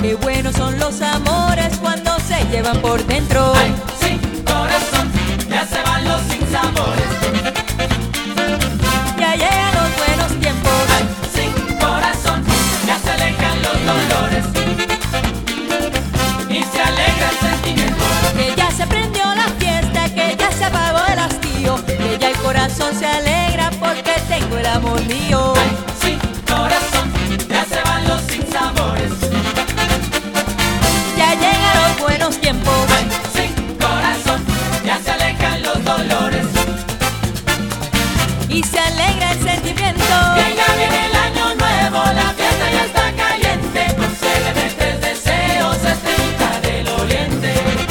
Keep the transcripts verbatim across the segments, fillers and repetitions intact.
Qué buenos son los amores cuando se llevan por dentro. Ay, sí, corazón, ya se van los sinsabores. Ya llegan los buenos tiempos. Ay, sí, corazón, ya se alejan los dolores. Y se alegra el sentimiento. Que ya se prendió la fiesta, que ya se apagó el hastío, que ya el corazón se alegra porque tengo el amor mío. Ay, sí, corazón, ya se van los sinsabores. Ya llegan los buenos tiempos. Ay, sí, corazón, ya se alejan los dolores. Y se alegra el sentimiento. Que ya viene el año nuevo, la fiesta ya está caliente. Concédeme tres deseos, estrellita del oriente.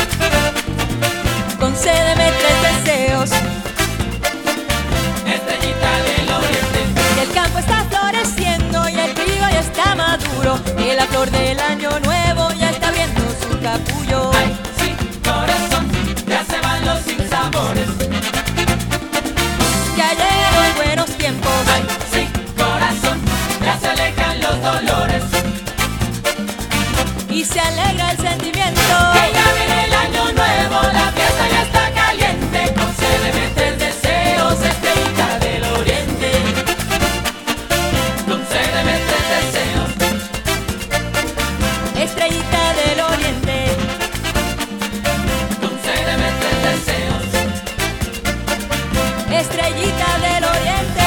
Concédeme tres deseos. Estrellita del oriente. Que el campo está floreciendo y el trigo ya está maduro, que la flor del año nuevo ya está abriendo su capullo. Ay, sí, corazón, ya se van los sinsabores. Ya llegan los buenos tiempos. Ay, sí, corazón, ya se alejan los dolores. Y se alegra el sentimiento. Que ya viene el año nuevo, la fiesta ya está caliente. Concédeme tres deseos, estrellita del oriente. Concédeme tres deseos. Estrellita del oriente. Concédeme tres deseos. Estrellita del oriente.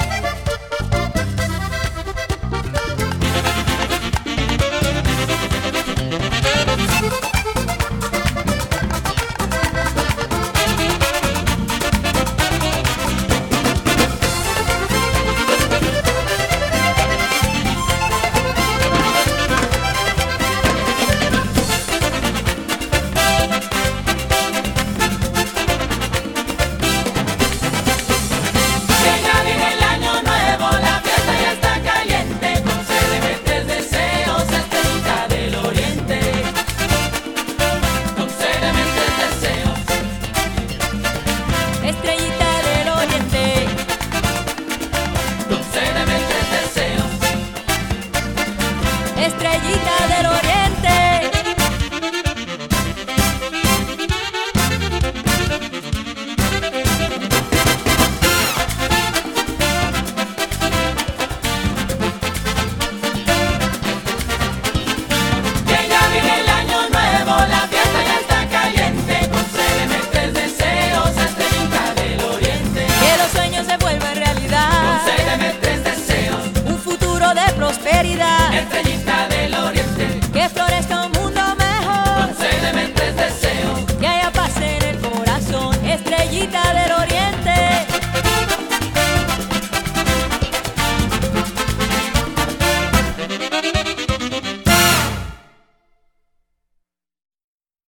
Que ya viene el año nuevo, la fiesta ya está caliente. Concédeme tres deseos, estrellita del oriente. Concédeme tres deseos. Estrellita del oriente. Concédeme tres deseos. Estrellita del oriente.